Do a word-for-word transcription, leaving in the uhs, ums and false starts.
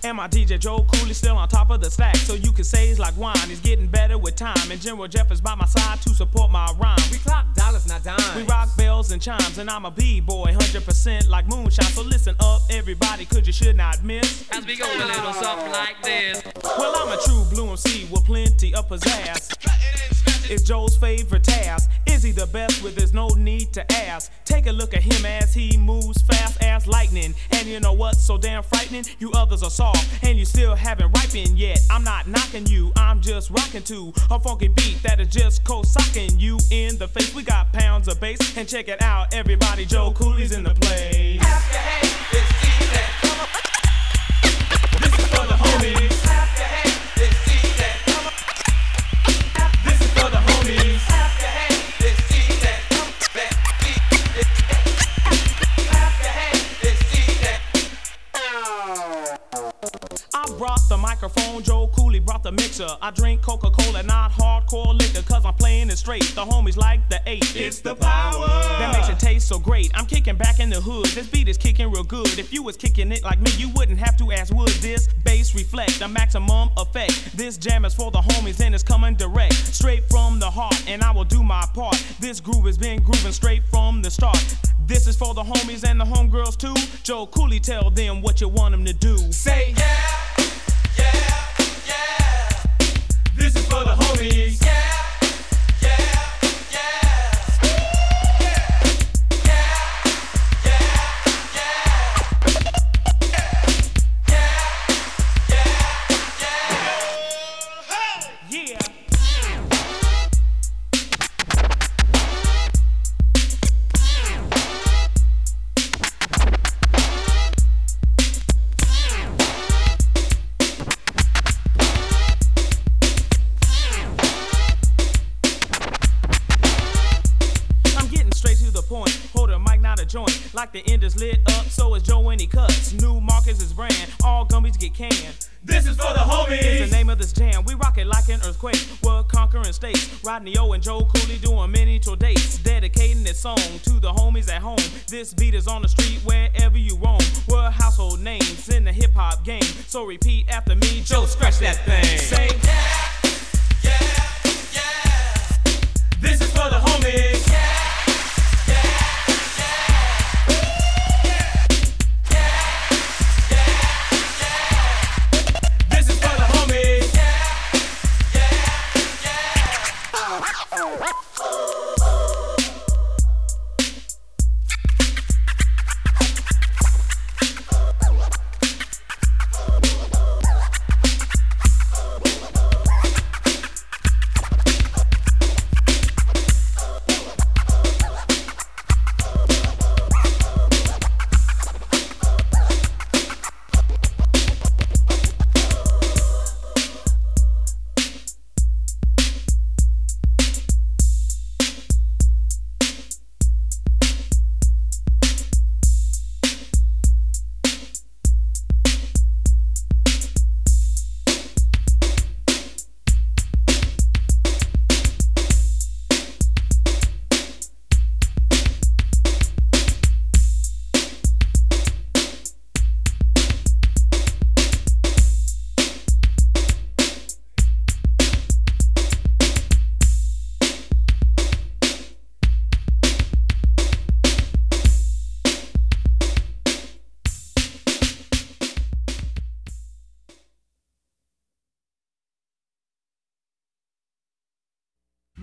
And my D J Joe Cooley still on top of the stack, so you can say he's like wine, he's getting better with time. And General Jeff is by my side to support my rhyme. We clock dollars, not dimes. We rock bells and chimes, and I'm a B-boy, one hundred percent like moonshine. So listen up, everybody, cause you should not miss as we go a little something like this. Well, I'm a true blue M C with plenty of pizzazz. It's Joe's favorite task. Is he the best? Well, there's no need to ask. Take a look at him as he moves fast as lightning. And you know what's so damn frightening? You others are soft, and you still haven't ripened yet. I'm not knocking you, I'm just rocking to a funky beat that is just co-socking you in the face. We got pounds of bass, and check it out, everybody, Joe Cooley's in the place. Clap your hands, it's easy. This is for the homies. Clap your hands, it's easy. This is for the homies. Clap your hands, it's easy. Clap your hands, it's easy. I brought the microphone, Joe Cooley brought the mixer. I drink Coca-Cola, not hardcore liquor, cause I'm playing it straight. The homies like the eight. It's the power that makes it taste so great. I'm kicking back in the hood, this beat is kicking real good. If you was kicking it like me, you wouldn't have to ask, would this bass reflect the maximum effect? This jam is for the homies and it's coming direct, straight from the heart, and I will do my part. This groove has been grooving straight from the start. This is for the homies and the homegirls too. Joe Cooley, tell them what you want them to do. Say yeah, yeah, yeah. This is for the homies. Yeah, yeah, yeah. Yeah, yeah, yeah, yeah. Yeah. Hold a mic, not a joint. Like the end is lit up, so is Joe when he cuts. New Marcus is brand, all gummies get canned. This is for the homies. It's the name of this jam. We rock it like an earthquake. World conquering states. Rodney O and Joe Cooley doing many tour dates. Dedicating this song to the homies at home. This beat is on the street wherever you roam. We're household names in the hip hop game. So repeat after me, Joe, scratch that thing. Say yeah.